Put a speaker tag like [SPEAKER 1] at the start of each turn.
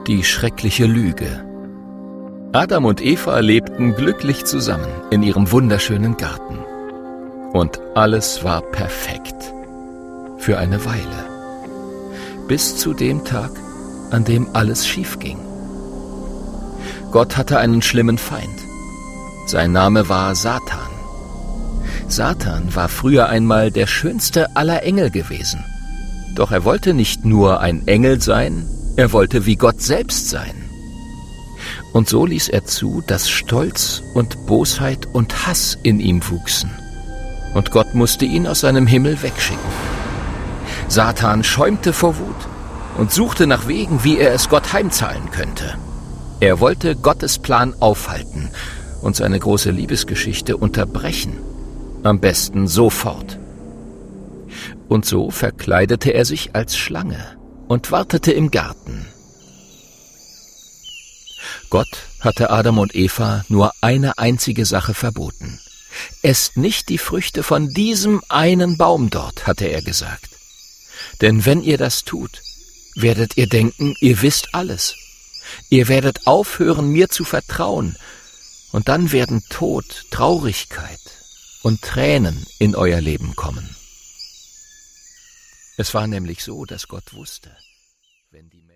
[SPEAKER 1] Die schreckliche Lüge. Adam und Eva lebten glücklich zusammen in ihrem wunderschönen Garten. Und alles war perfekt. Für eine Weile. Bis zu dem Tag, an dem alles schief ging. Gott hatte einen schlimmen Feind. Sein Name war Satan. Satan war früher einmal der schönste aller Engel gewesen. Doch er wollte nicht nur ein Engel sein, er wollte wie Gott selbst sein. Und so ließ er zu, dass Stolz und Bosheit und Hass in ihm wuchsen. Und Gott musste ihn aus seinem Himmel wegschicken. Satan schäumte vor Wut und suchte nach Wegen, wie er es Gott heimzahlen könnte. Er wollte Gottes Plan aufhalten und seine große Liebesgeschichte unterbrechen. Am besten sofort. Und so verkleidete er sich als Schlange und wartete im Garten. Gott hatte Adam und Eva nur eine einzige Sache verboten. Esst nicht die Früchte von diesem einen Baum dort, hatte er gesagt. Denn wenn ihr das tut, werdet ihr denken, ihr wisst alles. Ihr werdet aufhören, mir zu vertrauen. Und dann werden Tod, Traurigkeit und Tränen in euer Leben kommen. Es war nämlich so, dass Gott wusste, wenn die